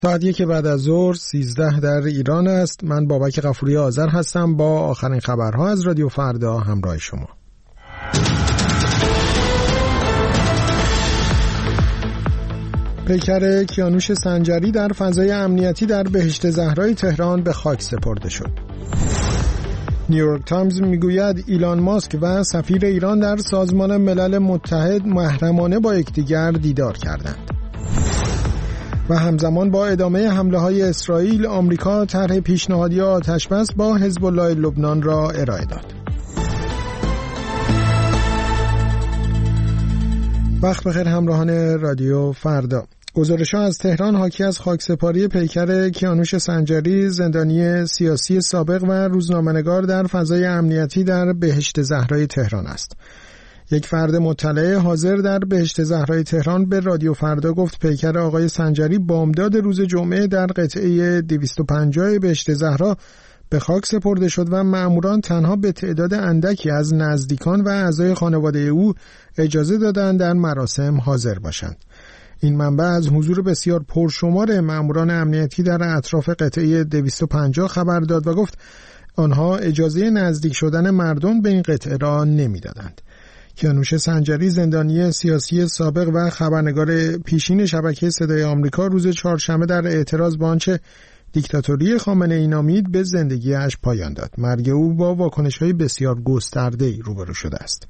ساعت 1 بعد از ظهر 13 در ایران است. من بابک غفوری آذر هستم با آخرین خبرها از رادیو فردا همراه شما. پیکر کیانوش سنجری در فضای امنیتی در بهشت زهرای تهران به خاک سپرده شد. نیویورک تایمز میگوید ایلان ماسک و سفیر ایران در سازمان ملل متحد محرمانه با یکدیگر دیدار کردند. و همزمان با ادامه حمله‌های اسرائیل، آمریکا طرح پیشنهادی آتش‌بس با حزب الله لبنان را ارائه داد. وقت بخیر همراهان رادیو فردا. گزارش‌ها از تهران حاکی از خاکسپاری پیکر کیانوش سنجری، زندانی سیاسی سابق و روزنامه‌نگار در فضای امنیتی در بهشت زهرای تهران است. یک فرد مطلع حاضر در بهشت زهرای تهران به رادیو فردا گفت پیکر آقای سنجری بامداد روز جمعه در قطعه 250 بهشت زهرا به خاک سپرده شد و مأموران تنها به تعداد اندکی از نزدیکان و اعضای خانواده او اجازه دادند در مراسم حاضر باشند. این منبع از حضور بسیار پرشمار مأموران امنیتی در اطراف قطعه 250 خبر داد و گفت آنها اجازه نزدیک شدن مردم به این قطعه را نمی‌دادند. کیانوش سنجری، زندانی سیاسی سابق و خبرنگار پیشین شبکه صدای آمریکا، روز چهارشنبه در اعتراض به آنچه دیکتاتوری خامنه‌ای نامید به زندگیش پایان داد. مرگ او با واکنش‌های بسیار گسترده‌ای روبرو شده است.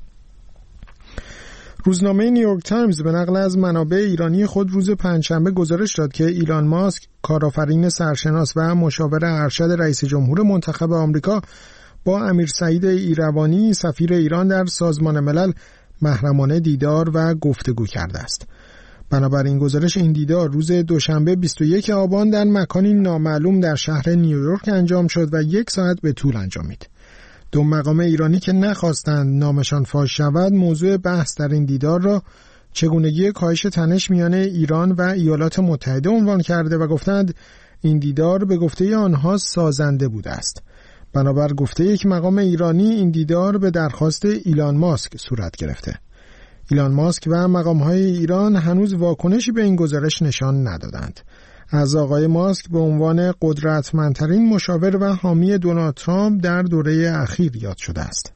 روزنامه نیویورک تایمز به نقل از منابع ایرانی خود روز پنجشنبه گزارش داد که ایلان ماسک، کارآفرین سرشناس و مشاور ارشد رئیس جمهور منتخب آمریکا، با امیر سعید ایروانی، سفیر ایران در سازمان ملل، محرمانه دیدار و گفتگو کرده است. بنابراین گزارش این دیدار روز دوشنبه 21 آبان در مکانی نامعلوم در شهر نیویورک انجام شد و 1 ساعت به طول انجامید. دو مقام ایرانی که نخواستند نامشان فاش شود، موضوع بحث در این دیدار را چگونگی کاهش تنش میان ایران و ایالات متحده عنوان کرده و گفتند این دیدار به گفته آنها سازنده بوده است. بنابر گفته یک مقام ایرانی، این دیدار به درخواست ایلان ماسک صورت گرفته. ایلان ماسک و مقام‌های ایران هنوز واکنشی به این گزارش نشان ندادند. از آقای ماسک به عنوان قدرتمندترین مشاور و حامی دونالد ترامپ در دوره اخیر یاد شده است.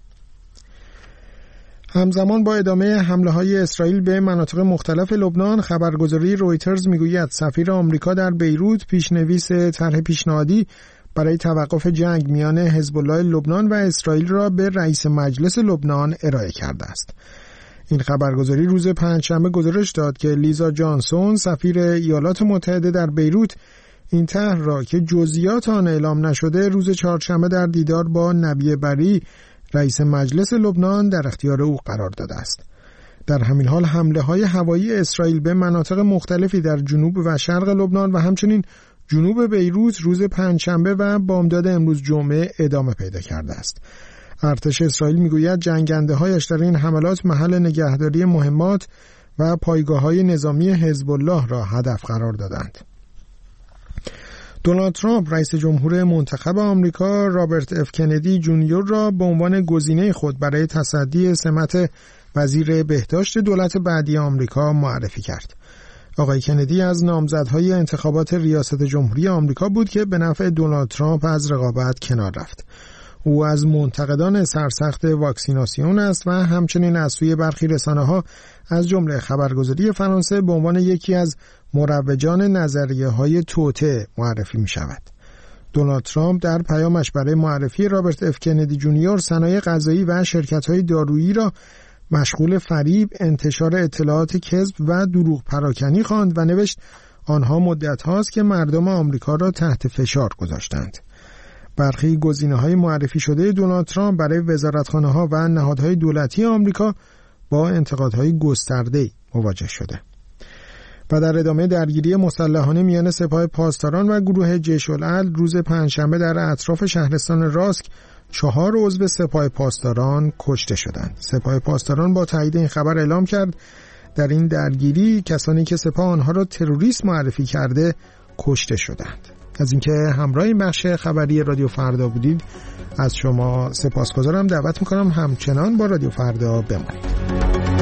همزمان با ادامه حمله‌های اسرائیل به مناطق مختلف لبنان، خبرگزاری رویترز میگوید سفیر آمریکا در بیروت پیشنویس طرح پیشنهادی برای توقف جنگ میان حزب الله لبنان و اسرائیل را به رئیس مجلس لبنان ارائه کرده است. این خبرگزاری روز پنجشنبه گزارش داد که لیزا جانسون، سفیر ایالات متحده در بیروت، این طرح را که جزئیات آن اعلام نشده روز چهارشنبه در دیدار با نبی بری، رئیس مجلس لبنان، در اختیار او قرار داده است. در همین حال حمله‌های هوایی اسرائیل به مناطق مختلفی در جنوب و شرق لبنان و همچنین جنوب بیروت روز پنجشنبه و بامداد امروز جمعه ادامه پیدا کرده است. ارتش اسرائیل میگوید جنگنده‌هایش در این حملات محل نگهداری مهمات و پایگاه‌های نظامی حزب الله را هدف قرار دادند. دونالد ترامپ، رئیس جمهور منتخب آمریکا، رابرت اف کندی جونیور را به عنوان گزینه خود برای تصدی سمت وزیر بهداشت دولت بعدی آمریکا معرفی کرد. آقای کندی از نامزدهای انتخابات ریاست جمهوری آمریکا بود که به نفع دونالد ترامپ از رقابت کنار رفت. او از منتقدان سرسخت واکسیناسیون است و همچنین از سوی برخی رسانه‌ها از جمله خبرگزاری فرانسه به عنوان یکی از مروجان نظریه‌های توطئه معرفی می‌شود. دونالد ترامپ در پیامش برای معرفی رابرت اف کندی جونیور صنایع غذایی و شرکت‌های دارویی را مشغول فریب، انتشار اطلاعات کذب و دروغ پراکنی خواند و نوشت آنها مدت هاست که مردم آمریکا را تحت فشار گذاشتند. برخی گزینه‌های معرفی شده دونالد ترامپ برای وزارتخانه‌ها و نهادهای دولتی آمریکا با انتقادهای گسترده‌ای مواجه شده. و در ادامه درگیری مسلحانه میان سپاه پاسداران و گروه جیش العدل روز پنجشنبه در اطراف شهرستان راسک 4 عضو سپاه پاسداران کشته شدند. سپاه پاسداران با تایید این خبر اعلام کرد در این درگیری کسانی که سپاه آنها را تروریست معرفی کرده کشته شدند. از اینکه همراه این بخش خبری رادیو فردا بودید از شما سپاسگزارم. دعوت میکنم همچنان با رادیو فردا بمانید.